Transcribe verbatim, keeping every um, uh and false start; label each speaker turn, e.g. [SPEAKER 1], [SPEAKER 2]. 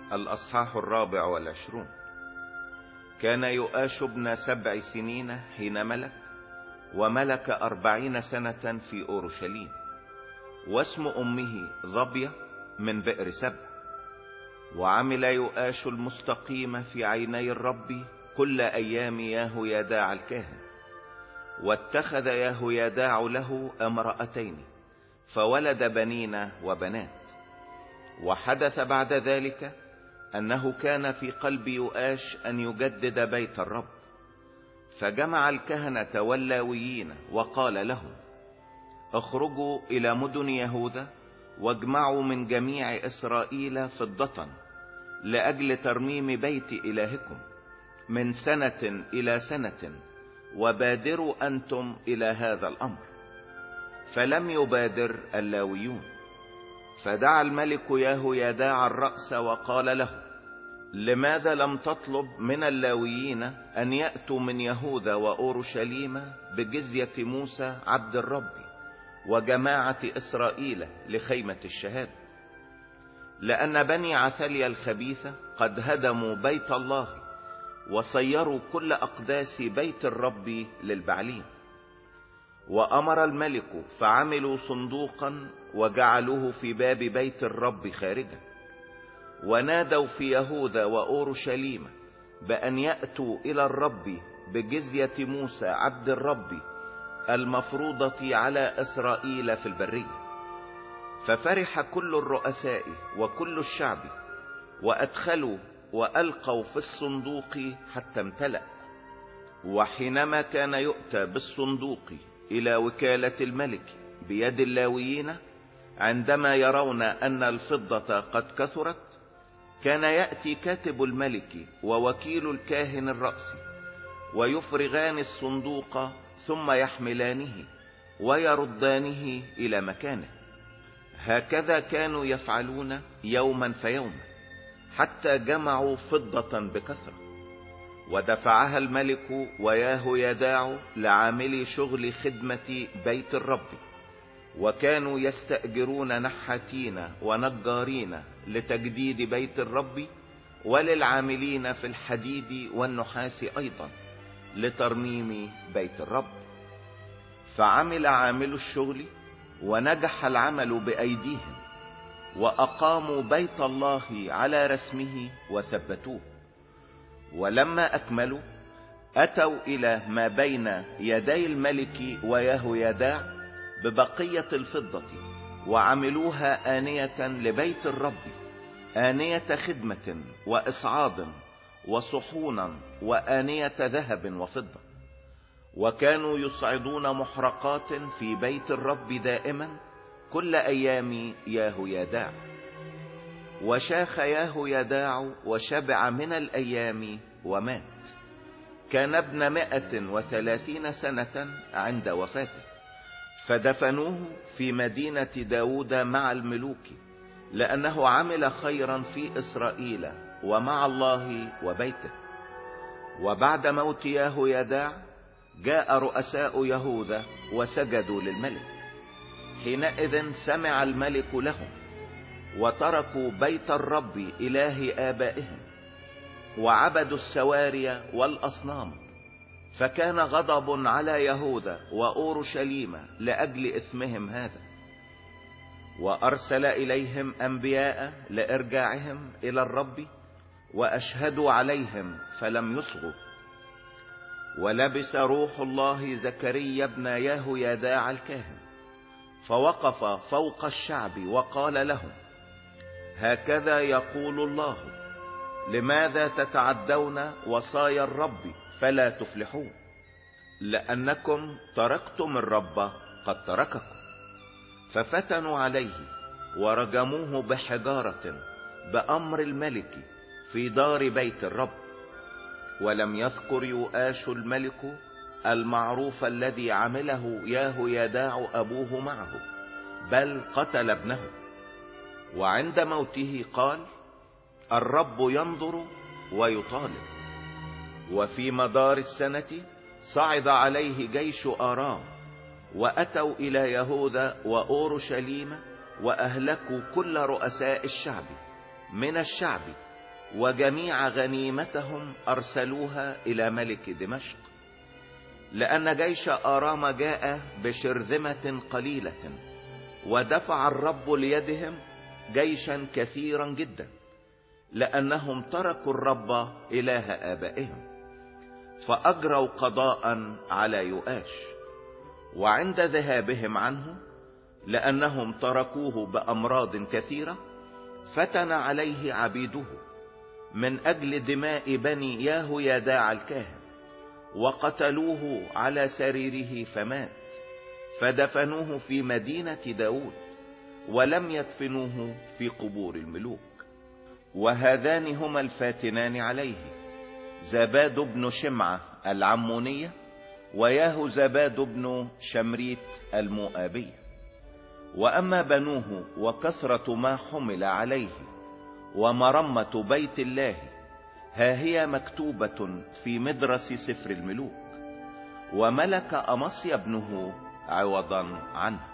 [SPEAKER 1] الأصحاح الرابع والعشرون. كان يؤاش ابن سبع سنين حين ملك، وملك أربعين سنة في أورشليم، واسم أمه ظبية من بئر سبع. وعمل يؤاش المستقيم في عيني الرب كل أيام يهويداع الكاهن، واتخذ يهويداع له امرأتين، فولد بنين وبنات. وحدث بعد ذلك أنه كان في قلب يؤاش أن يجدد بيت الرب، فجمع الكهنة واللاويين وقال لهم: اخرجوا إلى مدن يهوذا واجمعوا من جميع إسرائيل فضة لأجل ترميم بيت إلهكم من سنة إلى سنة، وبادروا أنتم إلى هذا الأمر. فلم يبادر اللاويون. فدعا الملك يهويداع الرأس وقال له: لماذا لم تطلب من اللاويين أن يأتوا من يهوذا وأورشليم بجزية موسى عبد الرب وجماعة إسرائيل لخيمة الشهادة؟ لأن بني عثليا الخبيثة قد هدموا بيت الله وصيروا كل أقداس بيت الرب للبعليم. وأمر الملك فعملوا صندوقا وجعلوه في باب بيت الرب خارجا، ونادوا في يهوذا وأورشليم بأن يأتوا إلى الرب بجزية موسى عبد الرب المفروضة على إسرائيل في البرية. ففرح كل الرؤساء وكل الشعب، وأدخلوا وألقوا في الصندوق حتى امتلأ. وحينما كان يؤتى بالصندوق إلى وكالة الملك بيد اللاويين، عندما يرون أن الفضة قد كثرت، كان يأتي كاتب الملك ووكيل الكاهن الرأس ويفرغان الصندوق، ثم يحملانه ويردانه إلى مكانه. هكذا كانوا يفعلون يوما فيوما، حتى جمعوا فضة بكثرة. ودفعها الملك ويهويداع لعاملي شغل خدمة بيت الرب، وكانوا يستأجرون نحاتين ونجارين لتجديد بيت الرب، وللعاملين في الحديد والنحاس أيضا لترميم بيت الرب. فعمل عامل الشغل ونجح العمل بأيديهم، وأقاموا بيت الله على رسمه وثبتوه. ولما أكملوا أتوا إلى ما بين يدي الملك ويهويداع ببقية الفضة، وعملوها آنية لبيت الرب، آنية خدمة وإصعاد وصحونا وآنية ذهب وفضة. وكانوا يصعدون محرقات في بيت الرب دائما كل أيام يهويداع. وشاخ يهويداع وشبع من الأيام ومات. كان ابن مائة وثلاثين سنة عند وفاته، فدفنوه في مدينة داود مع الملوك، لأنه عمل خيرا في إسرائيل ومع الله وبيته. وبعد موت يهويداع جاء رؤساء يهوذا وسجدوا للملك. حينئذ سمع الملك لهم، وتركوا بيت الرب إله آبائهم وعبدوا السواري والأصنام. فكان غضب على يهوذا وأورشليم لأجل إثمهم هذا، وأرسل إليهم أنبياء لإرجاعهم إلى الرب، وأشهدوا عليهم فلم يصغوا. ولبس روح الله زكريا ابن يهويداع الكاهن، فوقف فوق الشعب وقال لهم: هكذا يقول الله: لماذا تتعدون وصايا الرب فلا تفلحون؟ لأنكم تركتم الرب قد ترككم. ففتنوا عليه ورجموه بحجارة بأمر الملك في دار بيت الرب. ولم يذكر يؤاش الملك المعروف الذي عمله يهويداع أبوه معه، بل قتل ابنه. وعند موته قال: الرب ينظر ويطالب. وفي مدار السنة صعد عليه جيش آرام، وأتوا إلى يهوذا وأورشليم، وأهلكوا كل رؤساء الشعب من الشعب وجميع غنيمتهم أرسلوها إلى ملك دمشق، لأن جيش آرام جاء بشرذمة قليلة، ودفع الرب ليدهم جيشا كثيرا جدا، لأنهم تركوا الرب إله آبائهم، فأجروا قضاء على يؤاش. وعند ذهابهم عنه، لأنهم تركوه بأمراض كثيرة، فتن عليه عبيده من أجل دماء بني ياهويداع الكاهن، وقتلوه على سريره فمات، فدفنوه في مدينة داود، ولم يدفنوه في قبور الملوك. وهذان هما الفاتنان عليه: زباد بن شمعة العمونية، وياهوزباد بن شمريت المؤابي. وأما بنوه وكثرة ما حمل عليه ومرمة بيت الله، ها هي مكتوبة في مدرس سفر الملوك، وملك أمصيا ابنه عوضا عنه.